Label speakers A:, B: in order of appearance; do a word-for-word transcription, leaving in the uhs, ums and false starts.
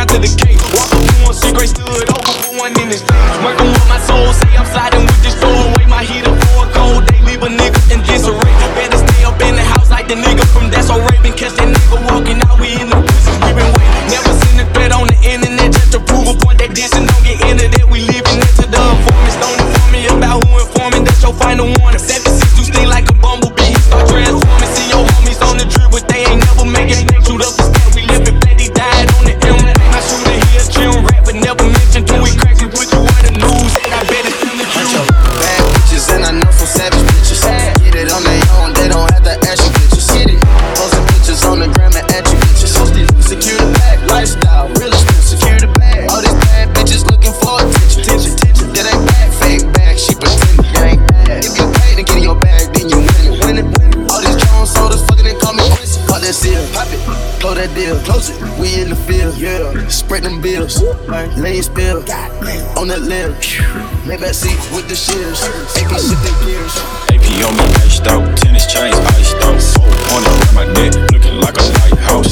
A: to the cake. Walk up to one cigarette, stood over for one in his face. Working with my soul, say I'm sliding with this door away. My heater for a cold, they leave a nigga in disarray. Better stay up in the house like the nigga from That's So Raven. Catch that nigga walking out, we in the business, we been waiting. Never seen a threat on the internet just to prove a point. They dissing, don't get into that, we leaving it to the informants. Don't inform me about who informing, that's your final warning. seven six two sting like a bumblebee, he start transforming. See your homies on the drip, but they ain't never make it. Shoot up the stat, we live it flat, he died on the M. I shoot a hill, chill, rap, but never mention till we crack it, put you on the news, and I bet it's still the truth.
B: Bad bitches, and I know some savage bitches. Get it on their own, they don't have to ask you bitches. Get it, posting pictures on the gram and at you bitches. Secure the bag, lifestyle, real expensive. Secure the bag, all these bad bitches looking for attention. Attention, attention. That ain't bad, fake bag, she pretending. That ain't bad. If you paid to get your bag, then you win it. Win it, win it. All these Jones sodas fucking and call me Quincy. Pop that seal, pop it, close that deal, close it. We in the field, yeah. Spread them bills, lane spill, on that limb. Maybach seat with the shields, A P shit they gears.
C: A P on me iced out, tennis chains iced out. Four on around my neck, looking like a lighthouse.